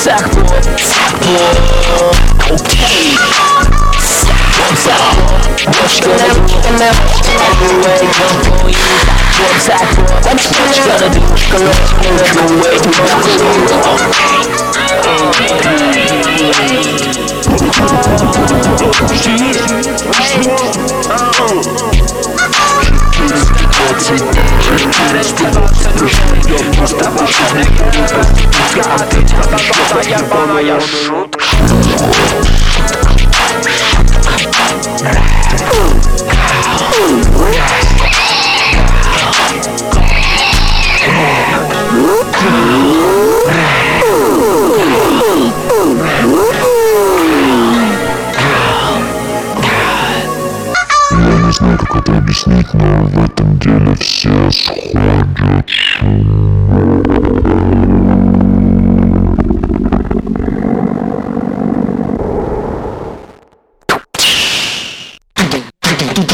Sackboy, okay. What you gonna do? Everywhere you go, you sackboy. What you gonna do? Gonna go away. Не знаю, как это объяснить, но в этом деле все сходят с ума.